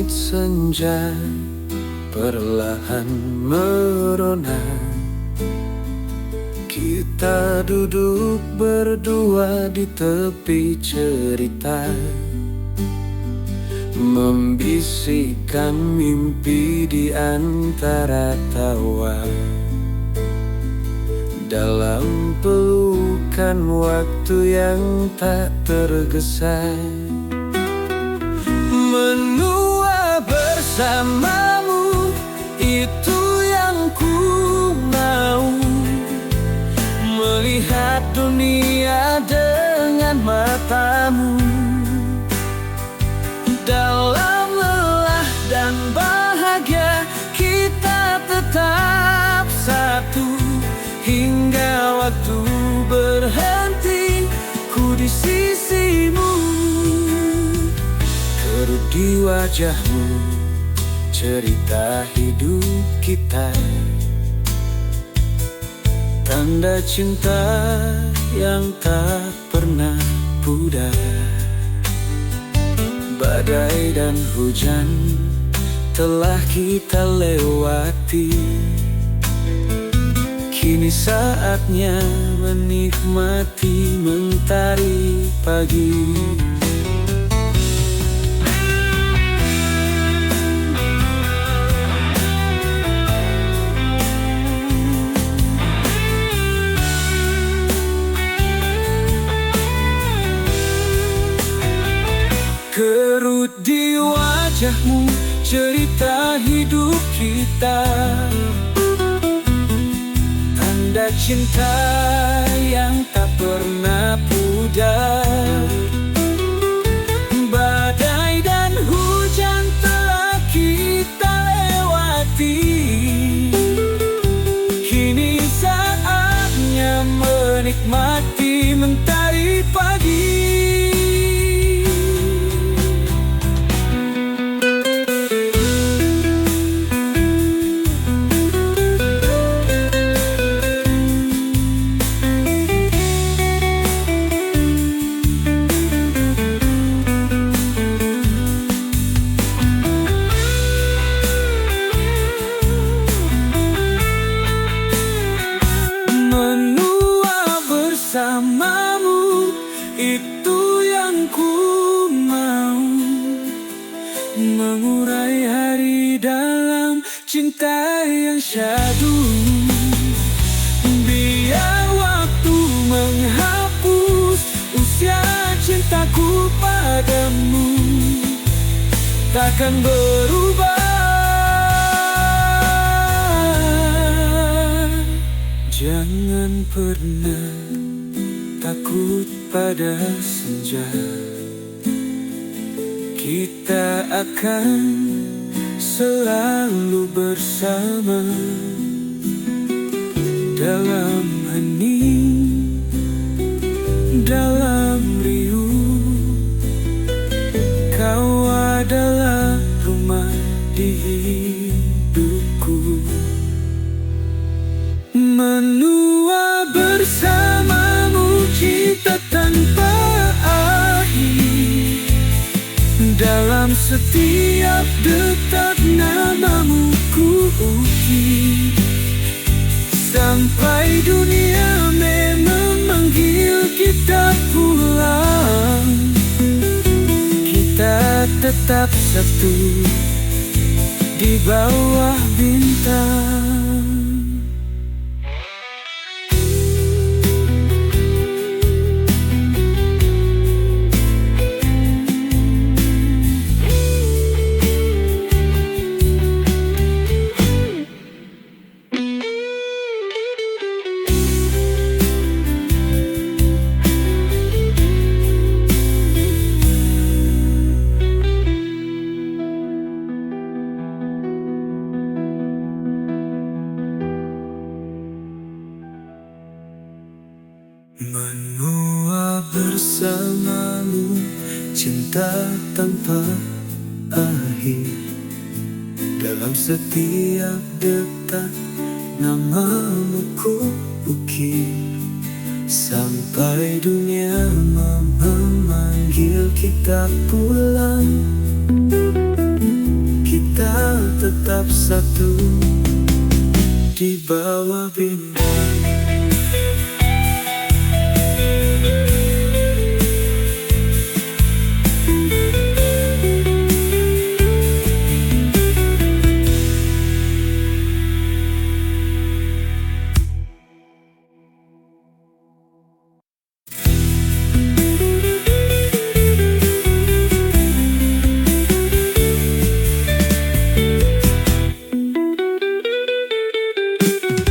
senja perlahan merona. Kita duduk berdua di tepi cerita, membisikkan mimpi di antara tawa. Dalam pelukan waktu yang tak tergesa, menua bersamamu, itu yang ku mau. Melihat dunia dengan matamu, dalam lelah dan bahagia kita tetap satu. Hingga waktu berhenti, ku di sisimu. Kerut di wajahmu, cerita hidup kita, tanda cinta yang tak pernah pudar. Badai dan hujan telah kita lewati, kini saatnya menikmati mentari pagi. Kerut di wajahmu, cerita hidup kita, tanda cinta yang tak pernah pudar. Badai dan hujan telah kita lewati, kini saatnya menikmati mentari pagi. Bersamamu, itu yang ku mau. Mengurai hari dalam cinta yang syahdu. Biar waktu menghapus usia cintaku padamu, takkan berubah. Jangan pernah takut pada senja, kita akan selalu bersama. Dalam hening, dalam riuh, kau adalah rumah di hidupku. Menua bersamamu, cinta tanpa akhir. Dalam setiap detak namamu ku ukir, sampai dunia memang manggil kita pulang. Kita tetap satu di bawah bintang. Menua bersamamu, cinta tanpa akhir. Dalam setiap detak namamu ku ukir, sampai dunia memanggil kita pulang. tetap satu di bawah bintang.